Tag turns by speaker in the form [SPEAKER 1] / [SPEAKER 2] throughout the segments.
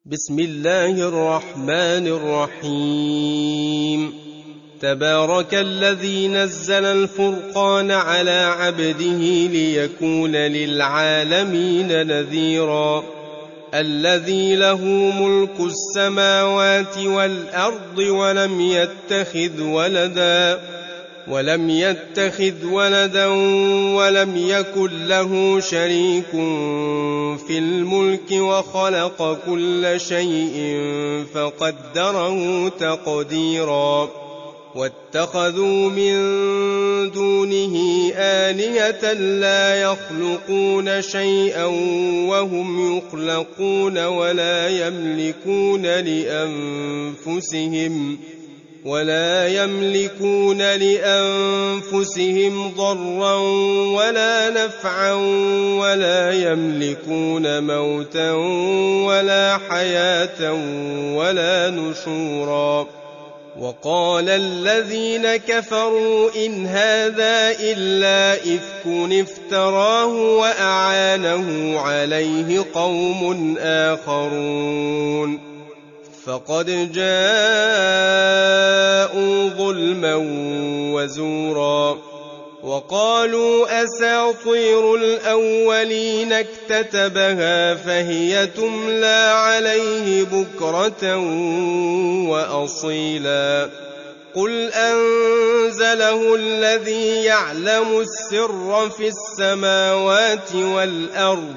[SPEAKER 1] بسم الله الرحمن الرحيم. تبارك الذي نزل الفرقان على عبده ليكون للعالمين نذيرا. الذي له ملك السماوات والأرض ولم يتخذ ولدا ولم يكن له شريك في الملك وخلق كل شيء فقدره تقديرا. واتخذوا من دونه آلهة لا يخلقون شيئا وهم يخلقون ولا يملكون لأنفسهم ضرا ولا نفعا ولا يملكون موتا ولا حياة ولا نشورا. وقال الذين كفروا إن هذا إلا إفك افتراه وأعانه عليه قوم آخرون فقد جاءوا ظلما وزورا. وقالوا أساطير الأولين اكتتبها فهي تملى عليه بكرة وأصيلا. قل أنزله الذي يعلم السر في السماوات والأرض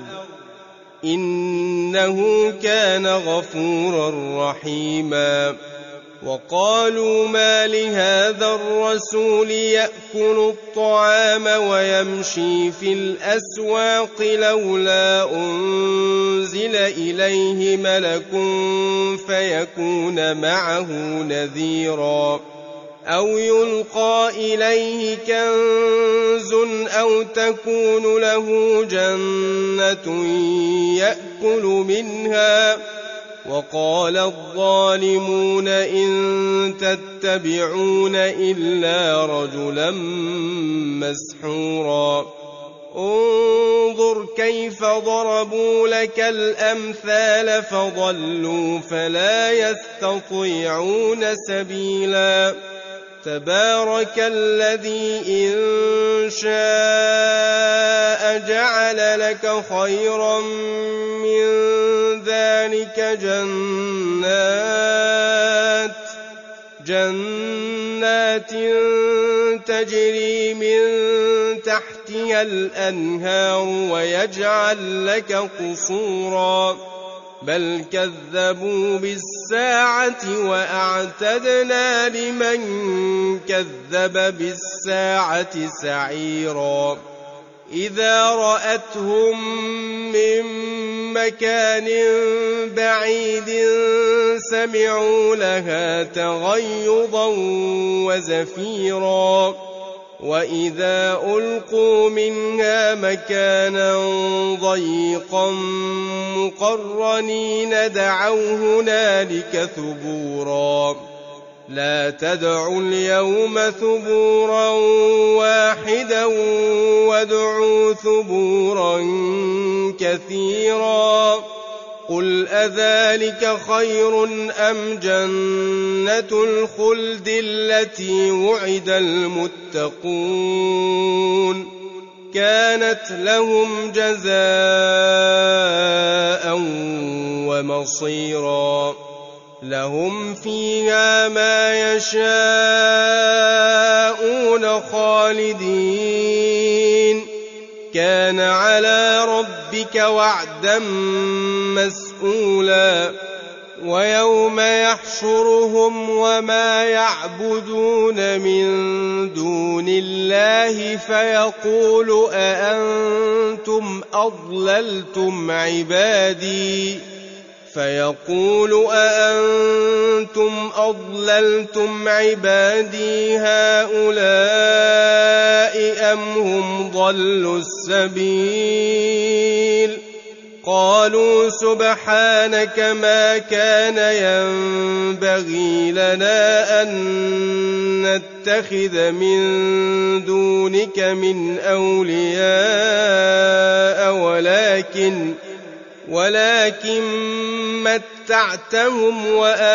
[SPEAKER 1] إنه كان غفورا رحيما. وقالوا ما لهذا الرسول يأكل الطعام ويمشي في الأسواق لولا أنزل إليه ملك فيكون معه نذيرا. أو يلقى إليه كنز أو تكون له جنة يأكل منها. وقال الظالمون إن تتبعون إلا رجلا مسحورا. انظر كيف ضربوا لك الأمثال فضلوا فلا يستطيعون سبيلا. تبارك الذي إن شاء جعل لك خيرا من ذلك جنات تجري من تحتها الأنهار ويجعل لك قصورا. بل كذبوا بالساعة وأعتدنا لمن كذب بالساعة سعيرا. إذا رأتهم من مكان بعيد سمعوا لها تغيظا وزفيرا. وإذا ألقوا منها مكانا ضيقا مقرنين دعوا هنالك ثبورا. لا تدعوا اليوم ثبورا واحدا وادعوا ثبورا كثيرا. قل أذلك خير أم جنة الخلد التي وعد المتقون كانت لهم جزاء ومصيرا. لهم فيها ما يشاءون خالدين كان على ربك وعدا مسئولا. ويوم يحشرهم وما يعبدون من دون الله فيقول أأنتم أضللتم عبادي هؤلاء أم هم ضلوا السبيل. قالوا سبحانك ما كان ينبغي لنا أن نتخذ من دونك من أولياء ولكن متعتهم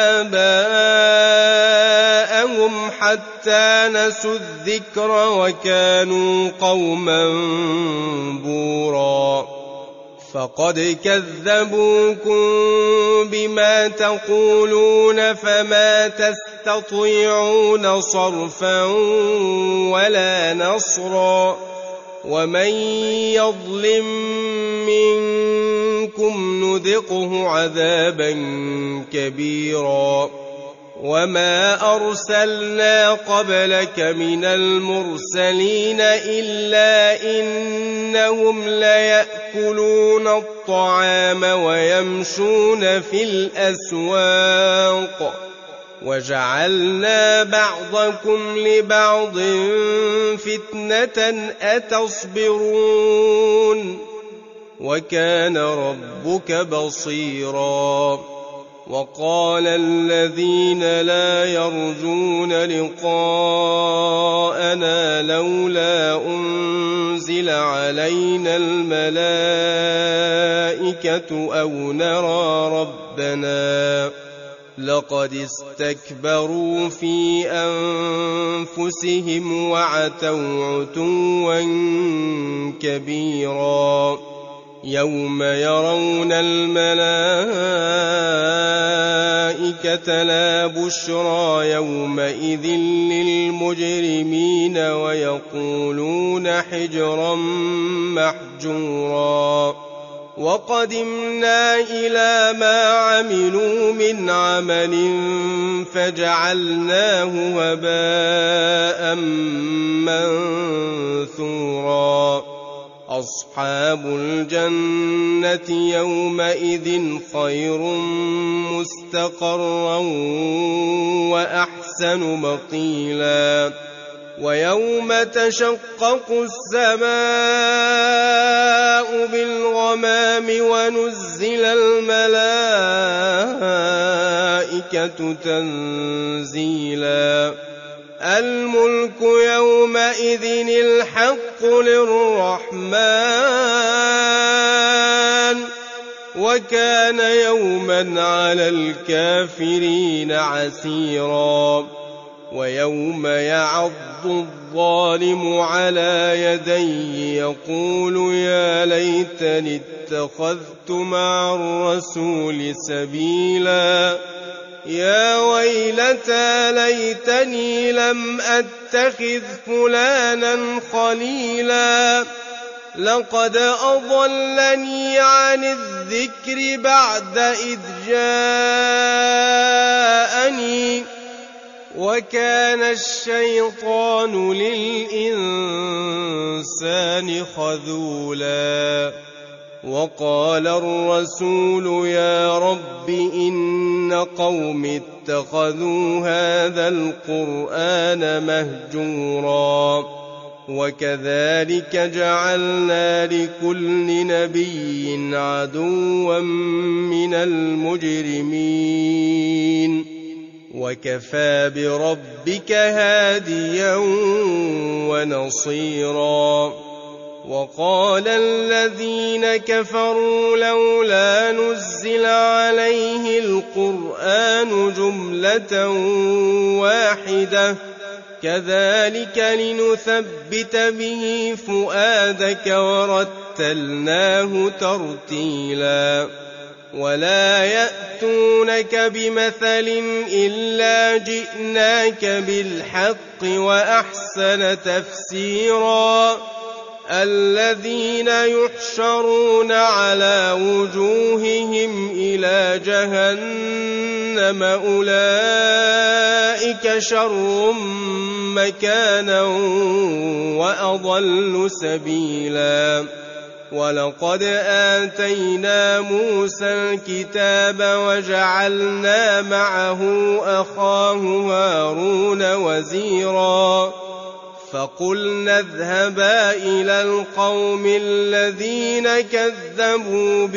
[SPEAKER 1] وآباءهم حتى نسوا الذكر وكانوا قوما بورا فقد كذبوكم بما تقولون فما تستطيعون صرفا ولا نصرا ومن يظلم منكم نذقه عذابا كبيرا وما أرسلنا قبلك من المرسلين إلا إنهم ليأكلون الطعام ويمشون في الأسواق وجعلنا بعضكم لبعض فتنة أتصبرون وكان ربك بصيرا وقال الذين لا يرجون لقاءنا لولا أنزل علينا الملائكة أو نرى ربنا لقد استكبروا في أنفسهم وعتوا عتوا كبيرا يوم يرون الملائكة لا بشرى يومئذ للمجرمين ويقولون حجرا محجورا وقدمنا إلى ما عملوا من عمل فجعلناه هباء منثورا أصحاب الجنة يومئذ خير مستقرا وأحسن مقيلا ويوم تشقق السماء بالغمام ونزل الملائكة تنزيلا الملك يومئذ الحق للرحمن وكان يوما على الكافرين عسيرا ويوم يعض الظالم على يديه يقول يا ليتني اتخذت مع الرسول سبيلا يا ويلتى ليتني لم أتخذ فلانا خليلا لقد أضلني عن الذكر بعد إذ جاءني وكان الشيطان للإنسان خذولا وقال الرسول يا رب إن قوم اتخذوا هذا القرآن مهجورا وكذلك جعلنا لكل نبي عدوا من المجرمين وكفى بربك هاديا ونصيرا وقال الذين كفروا لولا نزل عليه القرآن جملة واحدة كذلك لنثبت به فؤادك ورتلناه ترتيلا ولا يأتونك بمثل إلا جئناك بالحق وأحسن تفسيرا الذين يحشرون على وجوههم إلى جهنم أولئك شر مكانا وأضل سبيلا ولقد آتينا موسى الكتاب وجعلنا معه أخاه هارون وزيرا فقلنا اذهبا إلى القوم الذين كذبوا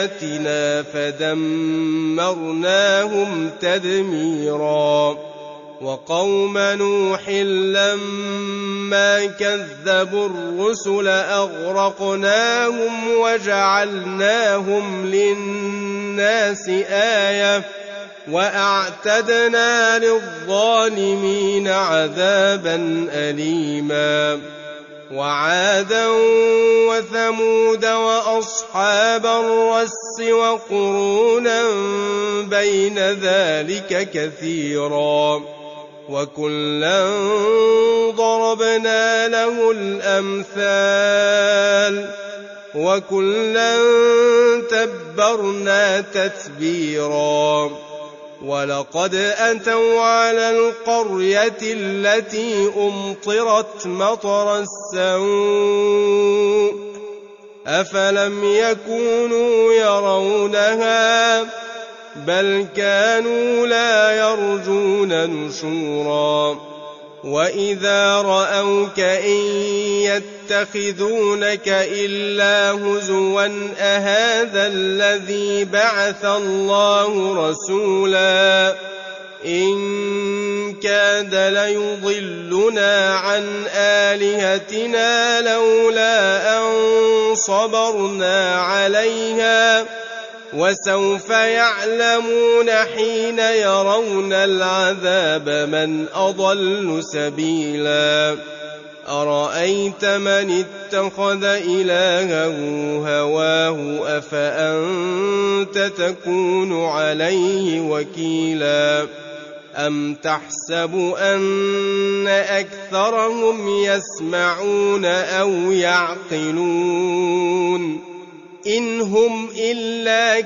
[SPEAKER 1] بآياتنا فدمرناهم تدميرا وقوم نوح لما كذبوا الرسل أغرقناهم وجعلناهم للناس آية وأعتدنا للظالمين عذابا أليما وعادا وثمود وأصحاب الرس وقرونا بين ذلك كثيرا وكلا ضربنا له الأمثال وكلا تبرنا تتبيرا ولقد أتوا على القرية التي أمطرت مطر السوء أفلم يكونوا يرونها بل كانوا لا يرجون نشورا وإذا رأوك إن يتخذونك إلا هزوا أهذا الذي بعث الله رسولا إن كاد ليضلنا عن آلهتنا لولا أن صبرنا عليها وسوف يعلمون حين يرون العذاب من أضل سبيلا أرأيت من اتخذ إلهه هواه أفأنت تكون عليه وكيلا أم تحسب أن أكثرهم يسمعون أو يعقلون إن هم إلا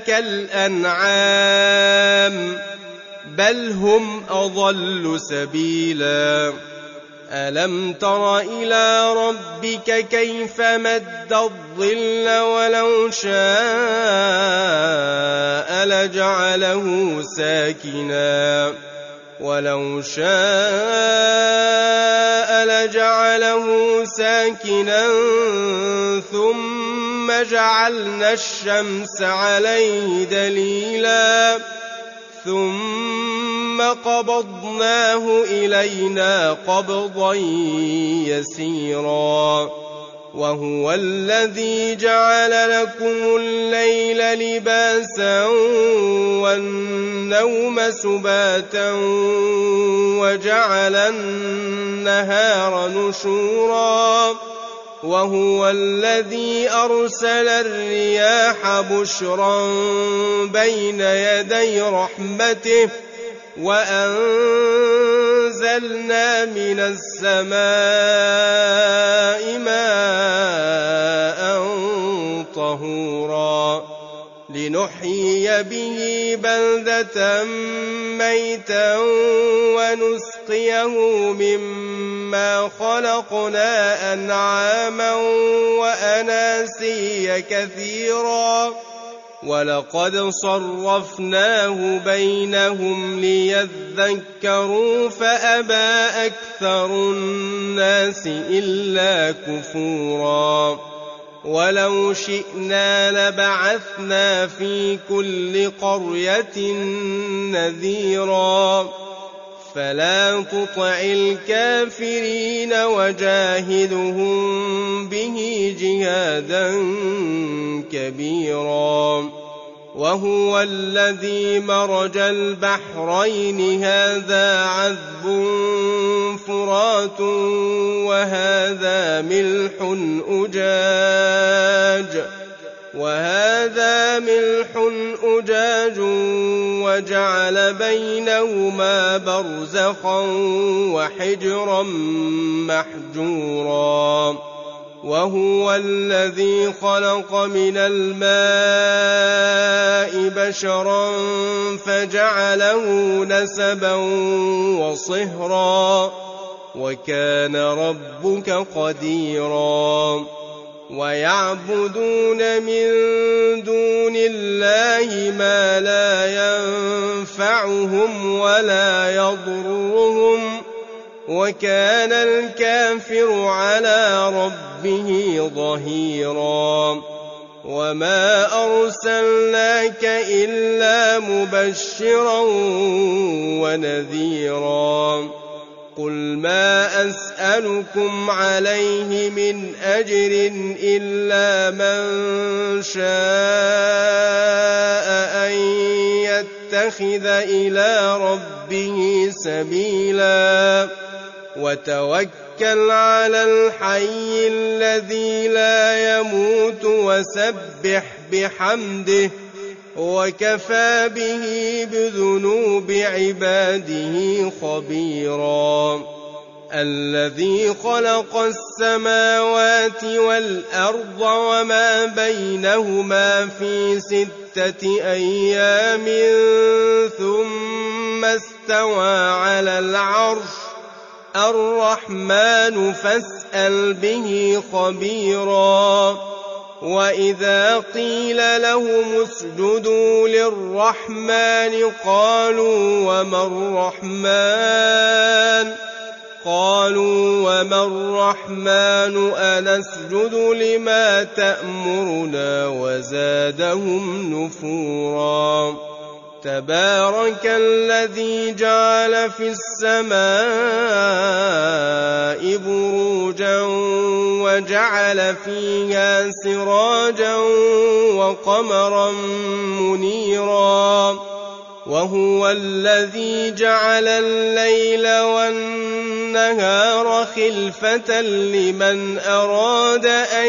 [SPEAKER 1] كالأنعام بل هم أضل سبيلا ألم تر إلى ربك كيف مد الظل ولو شاء لجعله ساكنا ثم جعلنا الشمس عليه دليلا ثم قبضناه إلينا قبضا يسيرا وهو الذي جعل لكم الليل لباسا والنوم سباتا وجعل النهار نشورا وهو الذي أرسل الرياح بشرا بين يدي رحمته وأنزلنا من السماء ماء طهورا لنحيي به بلدة ميتا ونسقيه مما خلقنا أنعاما وأناسيا كثيرا ولقد صرفناه بينهم ليذكروا فأبى أكثر الناس إلا كفورا ولو شئنا لبعثنا في كل قرية نذيرا فلا تطع الكافرين وجاهدهم به جهادا كبيرا وهو الذي مرج البحرين هذا عذب فرات وهذا ملح أجاج وجعل بينهما برزخا وحجرا محجورا وهو الذي خلق من الماء بشرا فجعله نسبا وصهرا وكان ربك قديرا ويعبدون من دون الله ما لا ينفعهم ولا يضرهم وكان الكافر على ربه ظهيرا وما أرسلناك إلا مبشرا ونذيرا قل ما أسألكم عليه من أجر إلا من شاء أن يتخذ إلى ربه سبيلا وتوكل على الحي الذي لا يموت وسبح بحمده وكفى به بذنوب عباده خبيرا الذي خلق السماوات والأرض وما بينهما في 6 أيام ثم استوى على العرش الرحمن فاسأل به خبيرا وإذا قيل لهم اسجدوا للرحمن قالوا وما الرحمن أنسجد لما تأمرنا وزادهم نفورا تبارك الذي جعل في السماء بروجا وجعل فيها سراجا وقمرا منيرا وهو الذي جعل الليل والنهار خلفة لمن أراد أن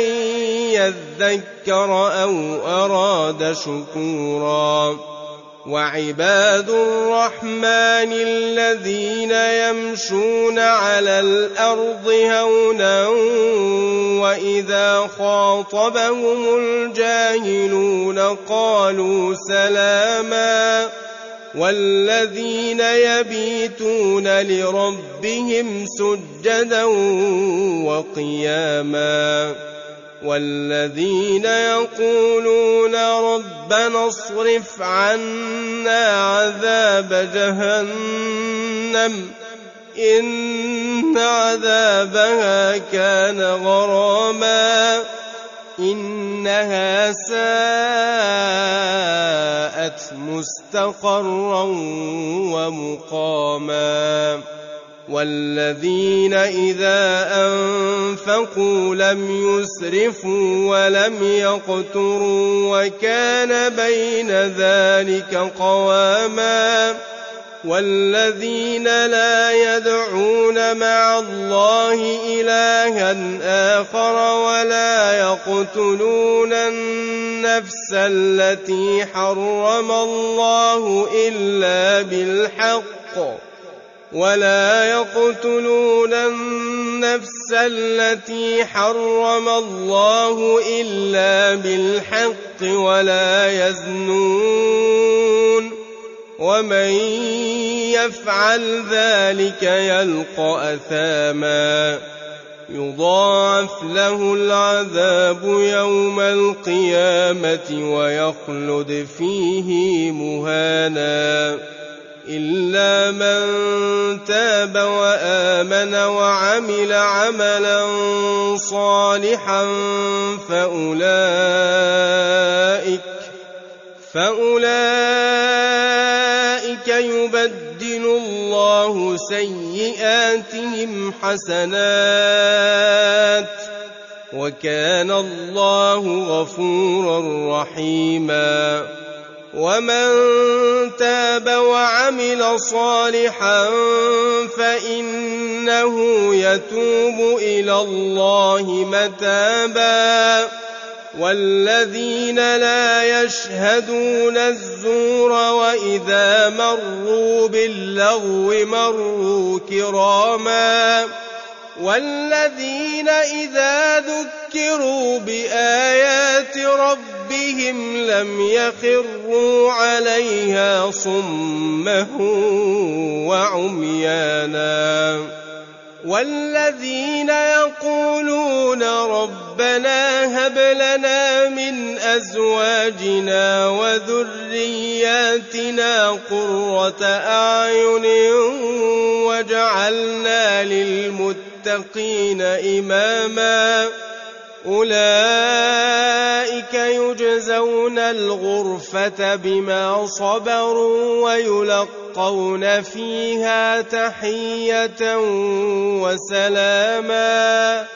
[SPEAKER 1] يذكر أو أراد شكورا وعباد الرحمن الذين يمشون على الأرض هونا وإذا خاطبهم الجاهلون قالوا سلاما والذين يبيتون لربهم سجدا وقياما والذين يقولون ربنا اصرف عنا عذاب جهنم إن عذابها كان غراما إنها ساءت مستقرا ومقاما والذين إذا أنفقوا لم يسرفوا ولم يقتروا وكان بين ذلك قواما والذين لا يدعون مع الله إلها آخر ولا يقتلون النفس التي حرم الله إلا بالحق ولا يقتلون النفس التي حرم الله إلا بالحق ولا يزنون ومن يفعل ذلك يلقى أثاما يضاعف له العذاب يوم القيامة ويخلد فيه مهانا إلا من تاب وآمن وعمل عملا صالحا فأولئك يبدل الله سيئاتهم حسنات وكان الله غفورا رحيما ومن تاب وعمل صالحا فإنه يتوب إلى الله متابا والذين لا يشهدون الزور وإذا مروا باللغو مروا كراما والذين إذا ذكروا بآيات ربهم لم يخروا عليها صما وعميانا والذين يقولون ربنا هب لنا من أزواجنا وذرياتنا قرة أعين واجعلنا للمتقين إماما أولئك يجزون الغرفة بما صبروا ويلقون فيها تحية وسلاما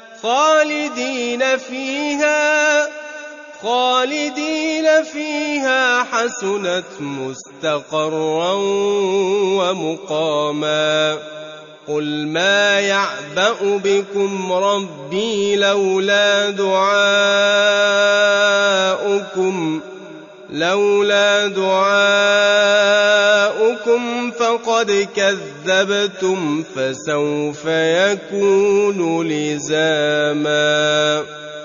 [SPEAKER 1] خالدين فيها حسنت مستقرا ومقاما قل ما يعبأ بكم ربي لولا دعاؤكم فقد كذبتم فسوف يكون لزاما.